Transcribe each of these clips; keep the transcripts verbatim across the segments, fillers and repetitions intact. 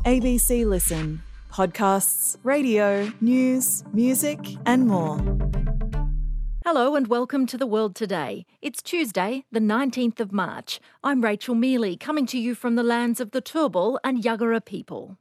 A B C Listen. Podcasts, radio, news, music and more. Hello and welcome to The World Today. It's Tuesday, the nineteenth of March. I'm Rachel Mealy, coming to you from the lands of the Turrbal and Yuggera people.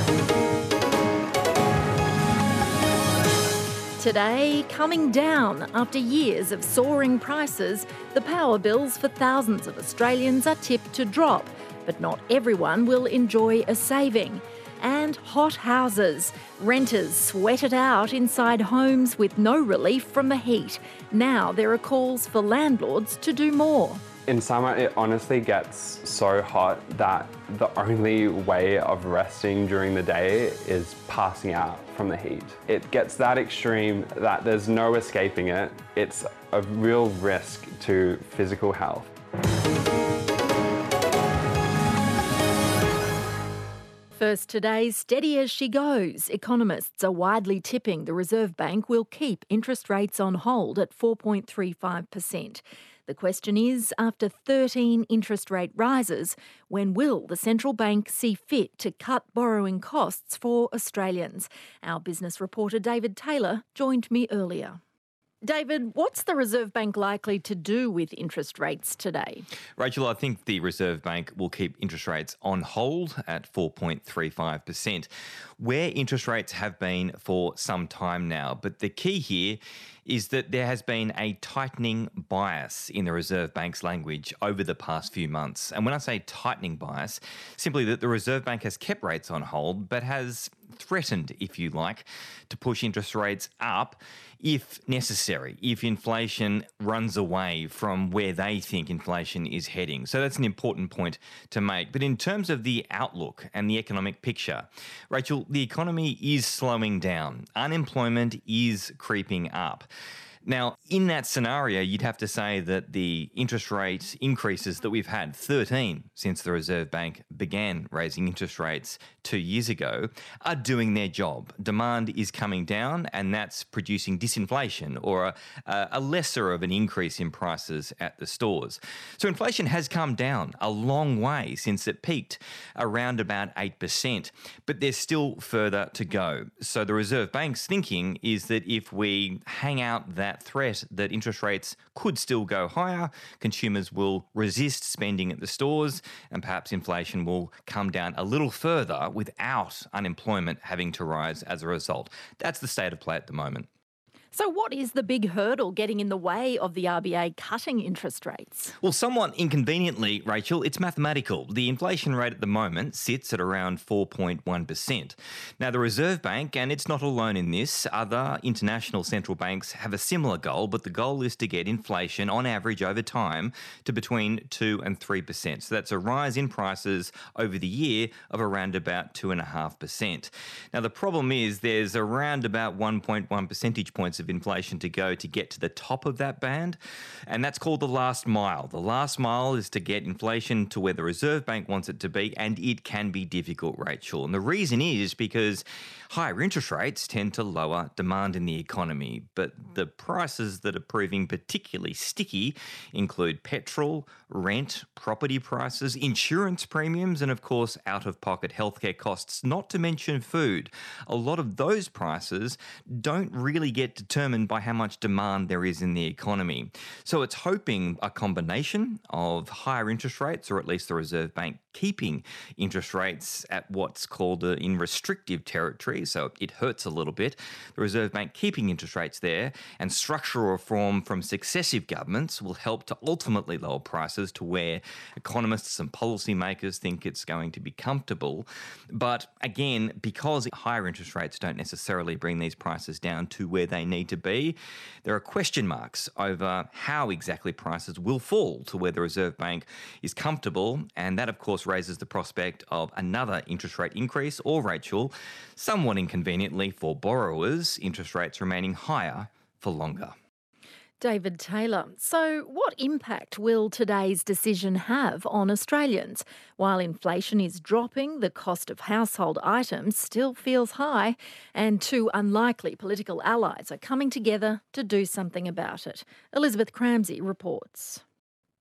Today, coming down after years of soaring prices, the power bills for thousands of Australians are tipped to drop, but not everyone will enjoy a saving. And hot houses. Renters sweat it out inside homes with no relief from the heat. Now there are calls for landlords to do more. In summer, it honestly gets so hot that the only way of resting during the day is passing out from the heat. It gets that extreme that there's no escaping it. It's a real risk to physical health. First today, steady as she goes. Economists are widely tipping the Reserve Bank will keep interest rates on hold at four point three five percent. The question is, after thirteen interest rate rises, when will the central bank see fit to cut borrowing costs for Australians? Our business reporter David Taylor joined me earlier. David, what's the Reserve Bank likely to do with interest rates today? Rachel, I think the Reserve Bank will keep interest rates on hold at four point three five percent, where interest rates have been for some time now. But the key here is that there has been a tightening bias in the Reserve Bank's language over the past few months. And when I say tightening bias, simply that the Reserve Bank has kept rates on hold, but has threatened, if you like, to push interest rates up if necessary, if inflation runs away from where they think inflation is heading. So that's an important point to make. But in terms of the outlook and the economic picture, Rachel, the economy is slowing down. Unemployment is creeping up. Now, in that scenario, you'd have to say that the interest rate increases that we've had, thirteen since the Reserve Bank began raising interest rates two years ago, are doing their job. Demand is coming down and that's producing disinflation or a, a lesser of an increase in prices at the stores. So inflation has come down a long way since it peaked around about eight percent, but there's still further to go. So the Reserve Bank's thinking is that if we hang out that threat that interest rates could still go higher, consumers will resist spending at the stores and perhaps inflation will come down a little further without unemployment having to rise as a result. That's the state of play at the moment. So what is the big hurdle getting in the way of the R B A cutting interest rates? Well, somewhat inconveniently, Rachel, it's mathematical. The inflation rate at the moment sits at around four point one percent. Now, the Reserve Bank, and it's not alone in this, other international central banks have a similar goal, but the goal is to get inflation on average over time to between two and three percent. So that's a rise in prices over the year of around about two point five percent. Now, the problem is there's around about one point one percentage points of inflation to go to get to the top of that band, and that's called the last mile. The last mile is to get inflation to where the Reserve Bank wants it to be, and it can be difficult, Rachel. And the reason is because higher interest rates tend to lower demand in the economy, but the prices that are proving particularly sticky include petrol, rent, property prices, insurance premiums, and of course out-of-pocket healthcare costs, not to mention food. A lot of those prices don't really get determined by how much demand there is in the economy. So it's hoping a combination of higher interest rates, or at least the Reserve Bank keeping interest rates at what's called uh, in restrictive territory, so it hurts a little bit. The Reserve Bank keeping interest rates there, and structural reform from successive governments will help to ultimately lower prices to where economists and policymakers think it's going to be comfortable. But again, because higher interest rates don't necessarily bring these prices down to where they need to be, there are question marks over how exactly prices will fall to where the Reserve Bank is comfortable, and that of course raises the prospect of another interest rate increase, or, Rachel, somewhat inconveniently for borrowers, interest rates remaining higher for longer. David Taylor. So what impact will today's decision have on Australians? While inflation is dropping, the cost of household items still feels high, and two unlikely political allies are coming together to do something about it. Elizabeth Cramsey reports.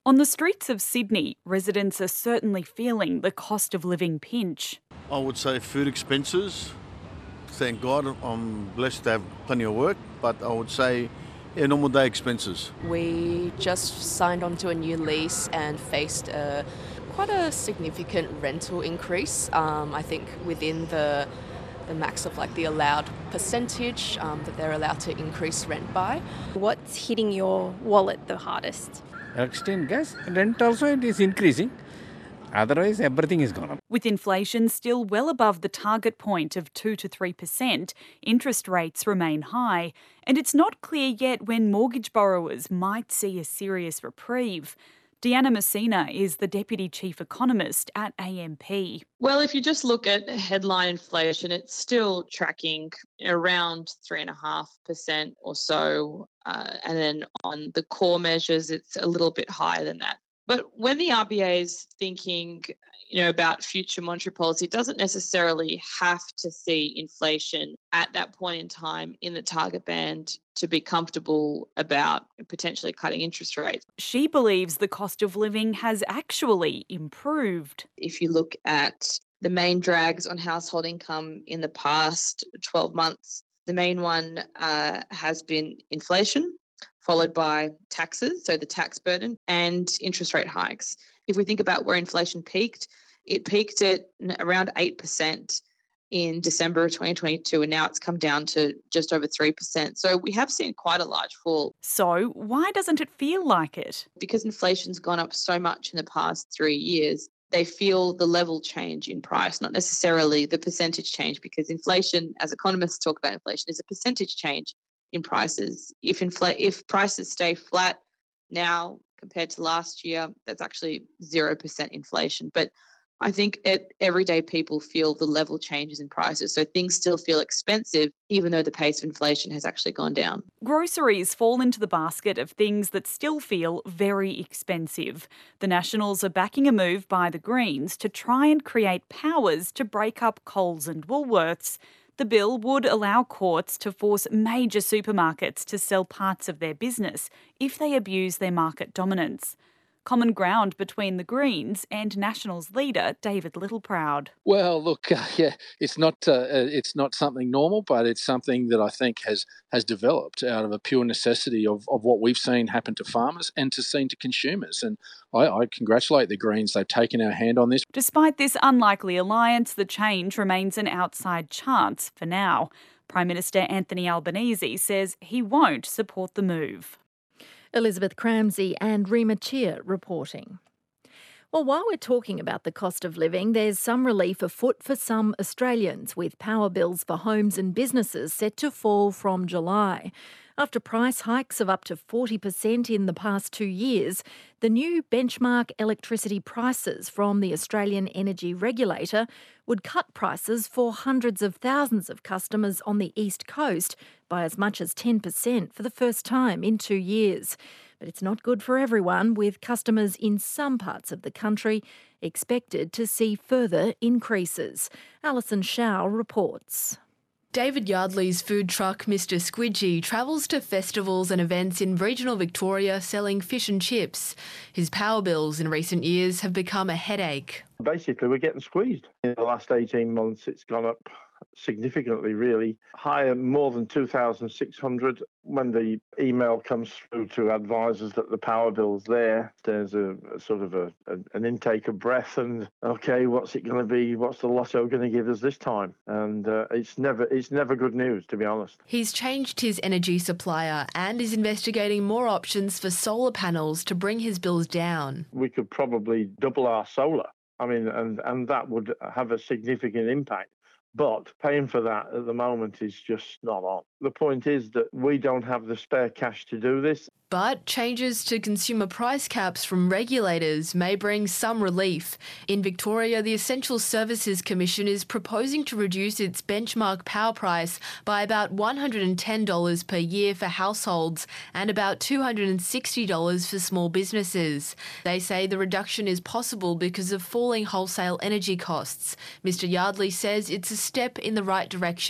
On the streets of Sydney, residents are certainly feeling the cost of living pinch. I would say food expenses. Thank God I'm blessed to have plenty of work, but I would say yeah, normal day expenses. We just signed onto a new lease and faced a, quite a significant rental increase. Um, I think within the the max of like the allowed percentage um, that they're allowed to increase rent by. What's hitting your wallet the hardest? Electricity and gas, rent also it is increasing. Otherwise, everything is gone up. With inflation still well above the target point of two to three percent, interest rates remain high, and it's not clear yet when mortgage borrowers might see a serious reprieve. Deanna Messina is the Deputy Chief Economist at A M P. Well, if you just look at headline inflation, it's still tracking around three point five percent or so. Uh, and then on the core measures, it's a little bit higher than that. But when the R B A is thinking, you know, about future monetary policy, it doesn't necessarily have to see inflation at that point in time in the target band to be comfortable about potentially cutting interest rates. She believes the cost of living has actually improved. If you look at the main drags on household income in the past twelve months, the main one uh, has been inflation, followed by taxes, so the tax burden, and interest rate hikes. If we think about where inflation peaked, it peaked at around eight percent in December of twenty twenty-two, and now it's come down to just over three percent. So we have seen quite a large fall. So why doesn't it feel like it? Because inflation's gone up so much in the past three years, they feel the level change in price, not necessarily the percentage change, because inflation, as economists talk about inflation, is a percentage change in prices. If infl- if prices stay flat now compared to last year, that's actually zero percent inflation. But I think it, everyday people feel the level changes in prices. So things still feel expensive, even though the pace of inflation has actually gone down. Groceries fall into the basket of things that still feel very expensive. The Nationals are backing a move by the Greens to try and create powers to break up Coles and Woolworths. The bill would allow courts to force major supermarkets to sell parts of their business if they abuse their market dominance. Common ground between the Greens and Nationals leader David Littleproud. Well, look, uh, yeah, it's not uh, it's not something normal, but it's something that I think has has developed out of a pure necessity of, of what we've seen happen to farmers and to seen to consumers. And I, I congratulate the Greens. They've taken our hand on this. Despite this unlikely alliance, the change remains an outside chance for now. Prime Minister Anthony Albanese says he won't support the move. Elizabeth Cramsey and Rima Cheer reporting. Well, while we're talking about the cost of living, there's some relief afoot for some Australians, with power bills for homes and businesses set to fall from July. After price hikes of up to forty percent in the past two years, the new benchmark electricity prices from the Australian Energy Regulator would cut prices for hundreds of thousands of customers on the East Coast by as much as ten percent for the first time in two years. But it's not good for everyone, with customers in some parts of the country expected to see further increases. Alison Shao reports. David Yardley's food truck, Mister Squidgy, travels to festivals and events in regional Victoria selling fish and chips. His power bills in recent years have become a headache. Basically, we're getting squeezed. In the last eighteen months, it's gone up significantly, really. Higher, more than two thousand six hundred. When the email comes through to advisors that the power bill's there, there's a, a sort of a, a an intake of breath and, okay, what's it going to be? What's the lotto going to give us this time? And uh, it's never it's never good news, to be honest. He's changed his energy supplier and is investigating more options for solar panels to bring his bills down. We could probably double our solar. I mean, and, and that would have a significant impact. But paying for that at the moment is just not on. The point is that we don't have the spare cash to do this. But changes to consumer price caps from regulators may bring some relief. In Victoria, the Essential Services Commission is proposing to reduce its benchmark power price by about one hundred ten dollars per year for households and about two hundred sixty dollars for small businesses. They say the reduction is possible because of falling wholesale energy costs. Mister Yardley says it's a step in the right direction.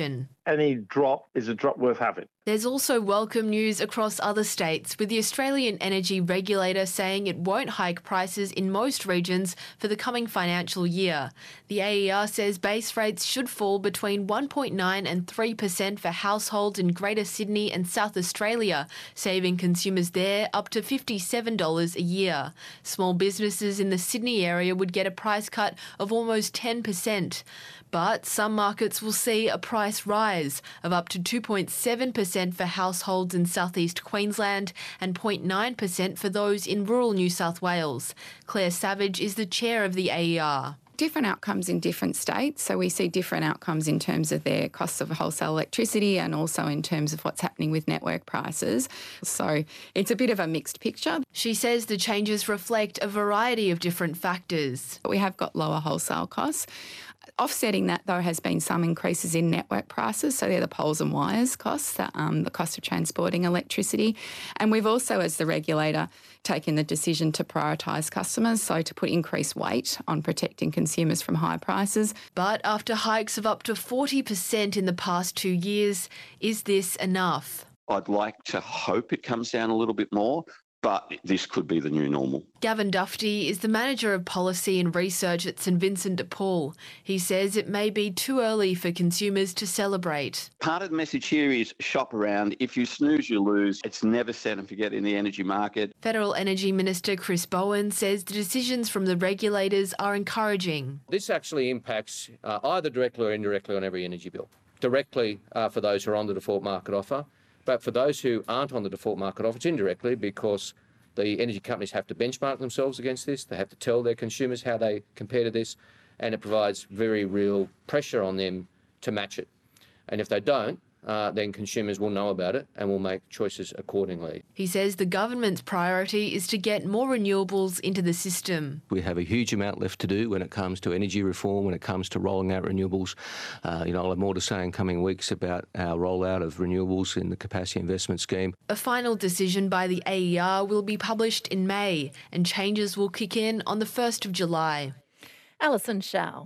any drop is a drop worth having. There's also welcome news across other states, with the Australian Energy Regulator saying it won't hike prices in most regions for the coming financial year. The A E R says base rates should fall between one point nine and three percent for households in Greater Sydney and South Australia, saving consumers there up to fifty-seven dollars a year. Small businesses in the Sydney area would get a price cut of almost ten percent. But some markets will see a price rise of up to two point seven percent for households in southeast Queensland and zero point nine percent for those in rural New South Wales. Claire Savage is the chair of the A E R. Different outcomes in different states. So we see different outcomes in terms of their costs of wholesale electricity and also in terms of what's happening with network prices. So it's a bit of a mixed picture. She says the changes reflect a variety of different factors. We have got lower wholesale costs. Offsetting that, though, has been some increases in network prices. So they're the poles and wires costs, the, um, the cost of transporting electricity. And we've also, as the regulator, taken the decision to prioritise customers, so to put increased weight on protecting consumers from high prices. But after hikes of up to forty percent in the past two years, is this enough? I'd like to hope it comes down a little bit more, but this could be the new normal. Gavin Dufty is the Manager of Policy and Research at St Vincent de Paul. He says it may be too early for consumers to celebrate. Part of the message here is shop around. If you snooze, you lose. It's never set and forget in the energy market. Federal Energy Minister Chris Bowen says the decisions from the regulators are encouraging. This actually impacts uh, either directly or indirectly on every energy bill. Directly uh, for those who are on the default market offer. But for those who aren't on the default market offer, it's indirectly because the energy companies have to benchmark themselves against this. They have to tell their consumers how they compare to this, and it provides very real pressure on them to match it. And if they don't, uh, then consumers will know about it and will make choices accordingly. He says the government's priority is to get more renewables into the system. We have a huge amount left to do when it comes to energy reform, when it comes to rolling out renewables. Uh, you know, I'll have more to say in coming weeks about our rollout of renewables in the capacity investment scheme. A final decision by the A E R will be published in May, and changes will kick in on the first of July. Alison Shao.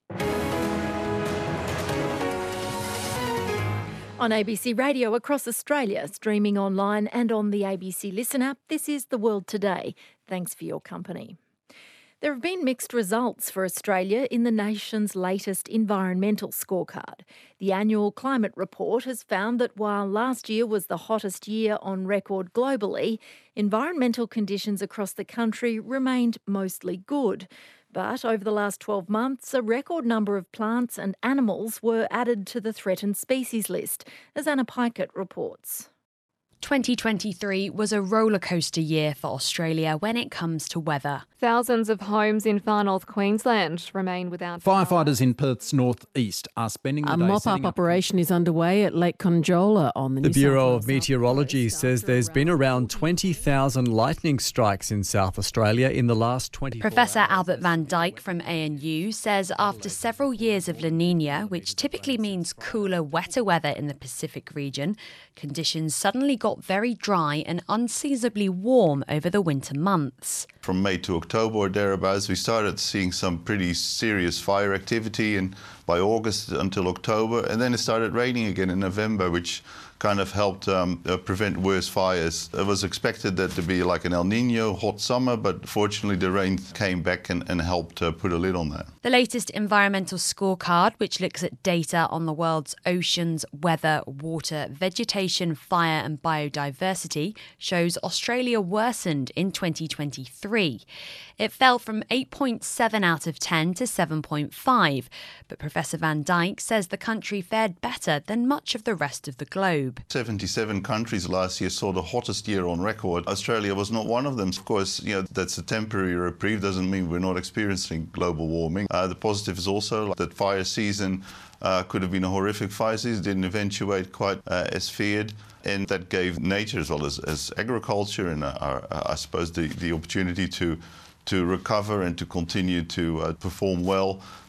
On A B C Radio across Australia, streaming online and on the A B C Listen app, this is The World Today. Thanks for your company. There have been mixed results for Australia in the nation's latest environmental scorecard. The annual climate report has found that while last year was the hottest year on record globally, environmental conditions across the country remained mostly good. But over the last twelve months, a record number of plants and animals were added to the threatened species list, as Anna Pikett reports. twenty twenty-three was a rollercoaster year for Australia when it comes to weather. Thousands of homes in far north Queensland remain without power. Firefighters in Perth's northeast are spending the a day mop-up operation is underway at Lake Conjola on the The New Bureau South of Meteorology says there's been around twenty thousand lightning strikes in South Australia in the last twenty-four Professor hours. Albert Van Dyke from A N U says after several years of La Niña, which typically means cooler, wetter weather in the Pacific region, conditions suddenly got very dry and unseasonably warm over the winter months. From May to October or thereabouts, we started seeing some pretty serious fire activity, and by August until October, and then it started raining again in November, which kind of helped um, uh, prevent worse fires. It was expected that to be like an El Nino hot summer, but fortunately the rain came back and, and helped uh, put a lid on that. The latest environmental scorecard, which looks at data on the world's oceans, weather, water, vegetation, fire and biodiversity, shows Australia worsened in twenty twenty-three. It fell from eight point seven out of ten to seven point five, but Professor Van Dyke says the country fared better than much of the rest of the globe. seventy-seven countries last year saw the hottest year on record. Australia was not one of them. Of course, you know, that's a temporary reprieve, doesn't mean we're not experiencing global warming. Uh, the positive is also that fire season uh, could have been a horrific fire season, didn't eventuate quite uh, as feared. And that gave nature as well as, as agriculture and uh, uh, I suppose the, the opportunity to to recover and to continue to uh, perform well.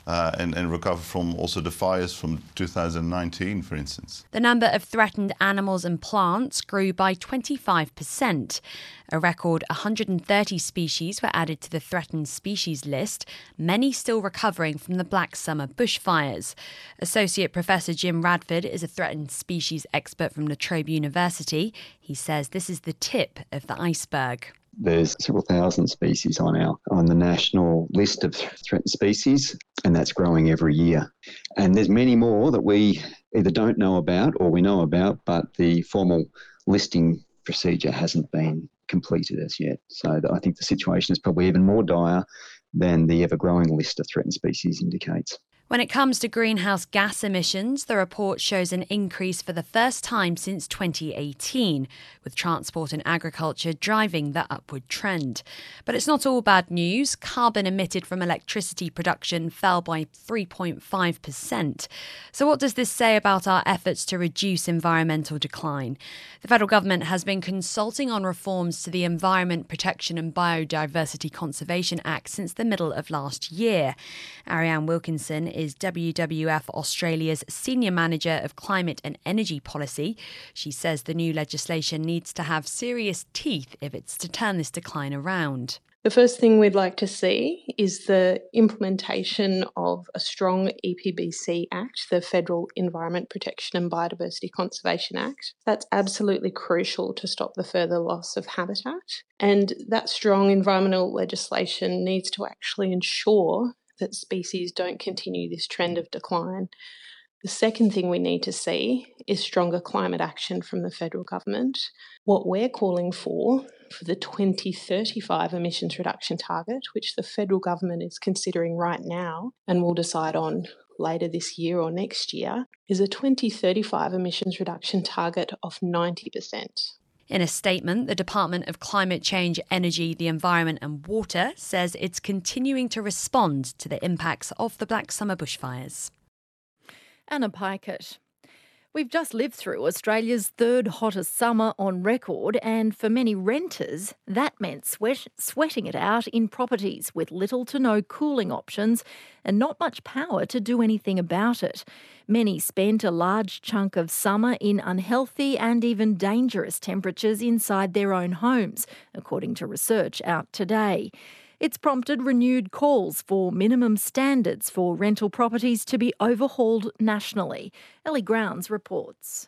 uh, and, and recover from also the fires from two thousand nineteen, for instance. The number of threatened animals and plants grew by twenty-five percent. A record one hundred thirty species were added to the threatened species list, many still recovering from the Black Summer bushfires. Associate Professor Jim Radford is a threatened species expert from La Trobe University. He says this is the tip of the iceberg. There's several thousand species on our on the national list of threatened species, and that's growing every year. And there's many more that we either don't know about or we know about, but the formal listing procedure hasn't been completed as yet. So I think the situation is probably even more dire than the ever-growing list of threatened species indicates. When it comes to greenhouse gas emissions, the report shows an increase for the first time since twenty eighteen, with transport and agriculture driving the upward trend. But it's not all bad news. Carbon emitted from electricity production fell by three point five percent. So what does this say about our efforts to reduce environmental decline? The federal government has been consulting on reforms to the Environment Protection and Biodiversity Conservation Act since the middle of last year. Ariane Wilkinson is is W W F Australia's Senior Manager of Climate and Energy Policy. She says the new legislation needs to have serious teeth if it's to turn this decline around. The first thing we'd like to see is the implementation of a strong E P B C Act, the Federal Environment Protection and Biodiversity Conservation Act. That's absolutely crucial to stop the further loss of habitat. And that strong environmental legislation needs to actually ensure that species don't continue this trend of decline. The second thing we need to see is stronger climate action from the federal government. What we're calling for, for the twenty thirty-five emissions reduction target, which the federal government is considering right now and will decide on later this year or next year, is a twenty thirty-five emissions reduction target of ninety percent. In a statement, the Department of Climate Change, Energy, the Environment and Water says it's continuing to respond to the impacts of the Black Summer bushfires. Anna Pikett. We've just lived through Australia's third hottest summer on record, and for many renters, that meant sweat, sweating it out in properties with little to no cooling options and not much power to do anything about it. Many spent a large chunk of summer in unhealthy and even dangerous temperatures inside their own homes, according to research out today. It's prompted renewed calls for minimum standards for rental properties to be overhauled nationally. Ellie Grounds reports.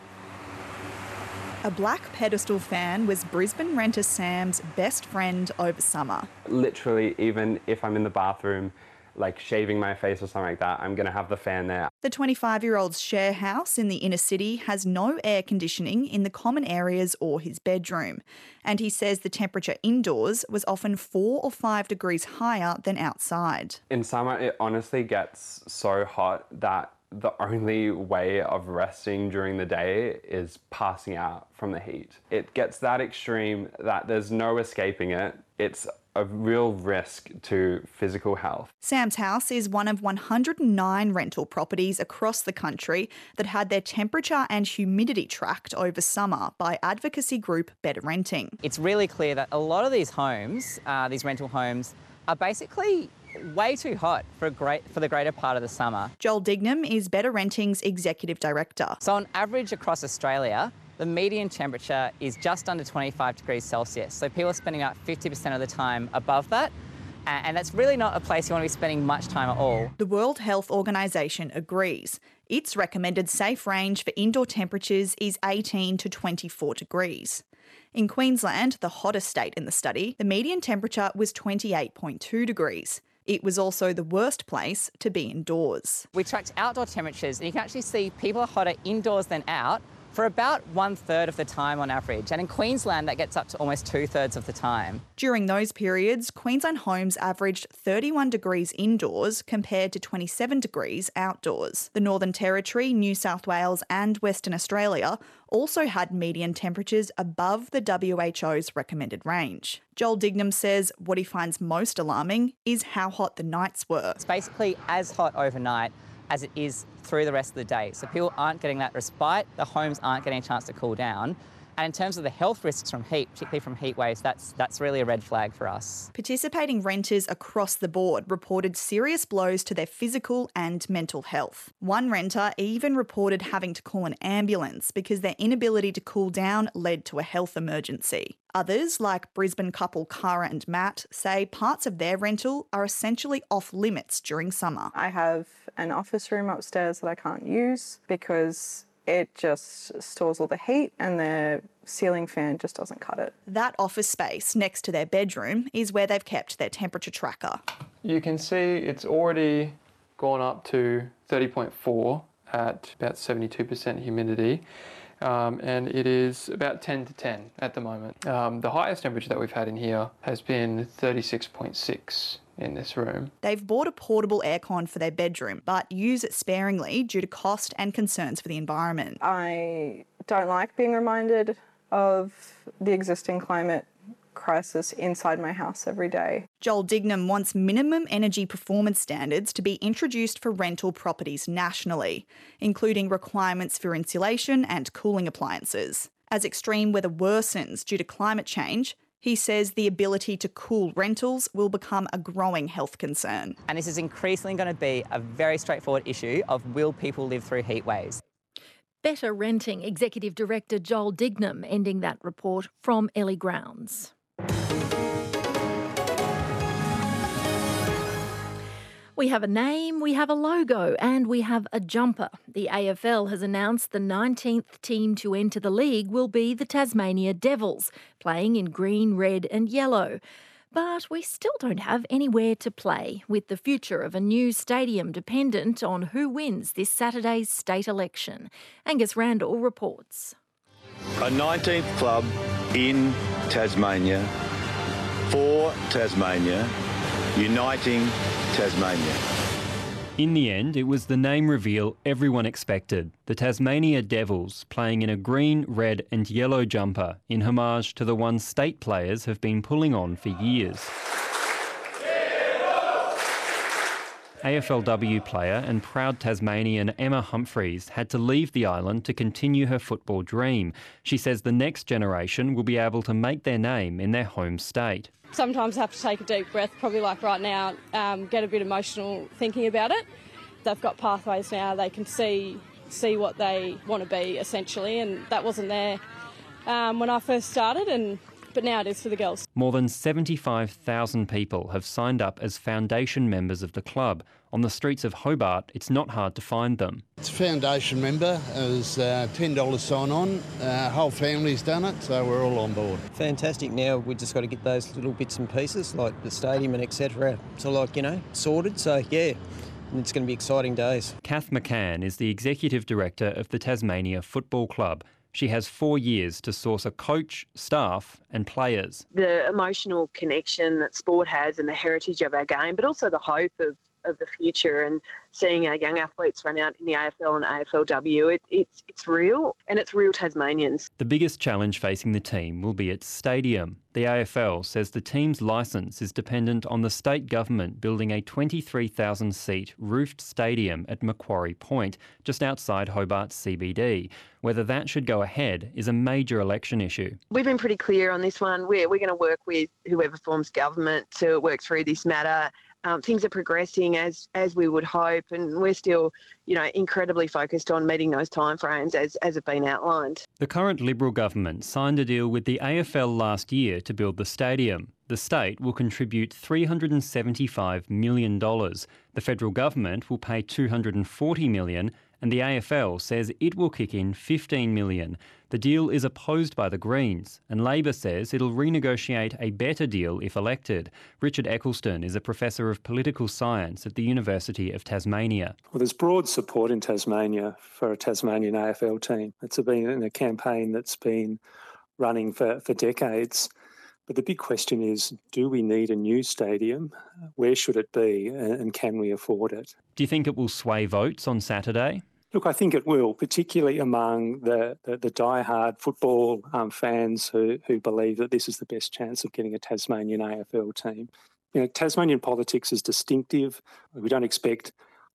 A black pedestal fan was Brisbane renter Sam's best friend over summer. Literally, even if I'm in the bathroom, like shaving my face or something like that, I'm going to have the fan there. The twenty-five-year-old's share house in the inner city has no air conditioning in the common areas or his bedroom. And he says the temperature indoors was often four or five degrees higher than outside. In summer, it honestly gets so hot that the only way of resting during the day is passing out from the heat. It gets that extreme that there's no escaping it. It's a real risk to physical health. Sam's house is one of one hundred nine rental properties across the country that had their temperature and humidity tracked over summer by advocacy group Better Renting. It's really clear that a lot of these homes, uh, these rental homes, are basically way too hot for a great for the greater part of the summer. Joel Dignam is Better Renting's executive director. So on average across Australia, the median temperature is just under twenty-five degrees Celsius. So people are spending about fifty percent of the time above that. And that's really not a place you want to be spending much time at all. The World Health Organization agrees. Its recommended safe range for indoor temperatures is eighteen to twenty-four degrees. In Queensland, the hottest state in the study, the median temperature was twenty-eight point two degrees. It was also the worst place to be indoors. We tracked outdoor temperatures and you can actually see people are hotter indoors than out for about one third of the time on average. And in Queensland, that gets up to almost two thirds of the time. During those periods, Queensland homes averaged thirty-one degrees indoors compared to twenty-seven degrees outdoors. The Northern Territory, New South Wales and Western Australia also had median temperatures above the W H O's recommended range. Joel Dignam says what he finds most alarming is how hot the nights were. It's basically as hot overnight as it is through the rest of the day. So people aren't getting that respite, the homes aren't getting a chance to cool down, And in terms of the health risks from heat, particularly from heat waves, that's that's really a red flag for us. Participating renters across the board reported serious blows to their physical and mental health. One renter even reported having to call an ambulance because their inability to cool down led to a health emergency. Others, like Brisbane couple Cara and Matt, say parts of their rental are essentially off limits during summer. I have an office room upstairs that I can't use because it just stores all the heat and the ceiling fan just doesn't cut it. That office space next to their bedroom is where they've kept their temperature tracker. You can see it's already gone up to thirty point four at about seventy-two percent humidity. Um, and it is about ten to ten at the moment. Um, the highest temperature that we've had in here has been thirty-six point six in this room. They've bought a portable aircon for their bedroom, but use it sparingly due to cost and concerns for the environment. I don't like being reminded of the existing climate crisis inside my house every day. Joel Dignam wants minimum energy performance standards to be introduced for rental properties nationally, including requirements for insulation and cooling appliances. As extreme weather worsens due to climate change, he says the ability to cool rentals will become a growing health concern. And this is increasingly going to be a very straightforward issue of will people live through heat waves. Better Renting Executive Director Joel Dignam ending that report from Ellie Grounds. We have a name, we have a logo, and we have a jumper. The A F L has announced the nineteenth team to enter the league will be the Tasmania Devils, playing in green, red and yellow. But we still don't have anywhere to play, with the future of a new stadium dependent on who wins this Saturday's state election. Angus Randall reports. A nineteenth club in Tasmania, for Tasmania, uniting Tasmania. In the end, it was the name reveal everyone expected, the Tasmania Devils, playing in a green, red and yellow jumper in homage to the one state players have been pulling on for years. A F L W player and proud Tasmanian Emma Humphreys had to leave the island to continue her football dream. She says the next generation will be able to make their name in their home state. Sometimes I have to take a deep breath, probably like right now, um, get a bit emotional thinking about it. They've got pathways now, they can see see what they want to be essentially, and that wasn't there um, when I first started, and but now it is for the girls. More than seventy-five thousand people have signed up as foundation members of the club. On the streets of Hobart, it's not hard to find them. It's a foundation member. It was uh, ten dollars sign on. Uh, whole family's done it, so we're all on board. Fantastic. Now we've just got to get those little bits and pieces, like the stadium and et cetera, so like, you know, sorted. So, yeah, it's going to be exciting days. Kath McCann is the Executive Director of the Tasmania Football Club. She has four years to source a coach, staff and players. The emotional connection that sport has and the heritage of our game, but also the hope of, of the future and seeing our young athletes run out in the A F L and A F L W, it, it's, it's real, and it's real Tasmanians. The biggest challenge facing the team will be its stadium. The A F L says the team's licence is dependent on the state government building a twenty-three thousand seat roofed stadium at Macquarie Point, just outside Hobart C B D. Whether that should go ahead is a major election issue. We've been pretty clear on this one. We're, we're going to work with whoever forms government to work through this matter. Um, things are progressing as as we would hope, and we're still, you know, incredibly focused on meeting those timeframes as, as have been outlined. The current Liberal government signed a deal with the A F L last year to build the stadium. The state will contribute three hundred seventy-five million dollars. The federal government will pay two hundred forty million dollars, and the A F L says it will kick in fifteen million dollars. The deal is opposed by the Greens, and Labor says it'll renegotiate a better deal if elected. Richard Eccleston is a professor of political science at the University of Tasmania. Well, there's broad support in Tasmania for a Tasmanian A F L team. It's been a campaign that's been running for, for decades. But the big question is, do we need a new stadium? Where should it be, and can we afford it? Do you think it will sway votes on Saturday? Look, I think it will, particularly among the, the, the die-hard football um, fans who, who believe that this is the best chance of getting a Tasmanian A F L team. You know, Tasmanian politics is distinctive. We don't expect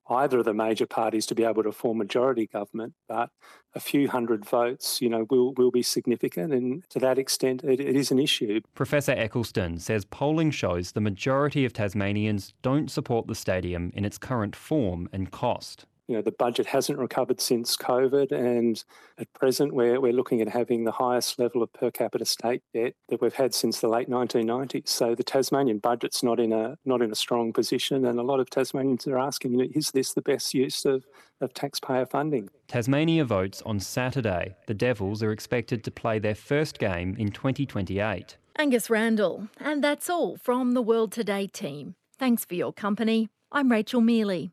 either of the major parties to be able to form majority government, but a few hundred votes, you know, will, will be significant, and to that extent it, it is an issue. Professor Eccleston says polling shows the majority of Tasmanians don't support the stadium in its current form and cost. You know, the budget hasn't recovered since COVID, and at present we're, we're looking at having the highest level of per capita state debt that we've had since the late nineteen nineties. So the Tasmanian budget's not in a not in a strong position, and a lot of Tasmanians are asking, you know, is this the best use of, of taxpayer funding? Tasmania votes on Saturday. The Devils are expected to play their first game in twenty twenty-eight. Angus Randall. And that's all from the World Today team. Thanks for your company. I'm Rachel Mealy.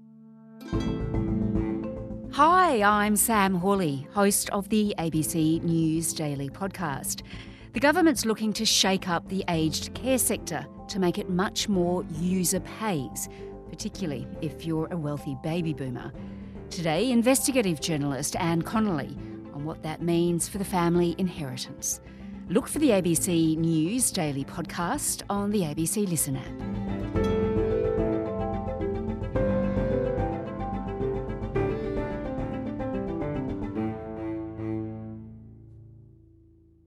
Hi, I'm Sam Hawley, host of the A B C News Daily podcast. The government's looking to shake up the aged care sector to make it much more user pays, particularly if you're a wealthy baby boomer. Today, investigative journalist Anne Connolly on what that means for the family inheritance. Look for the A B C News Daily podcast on the A B C Listen app.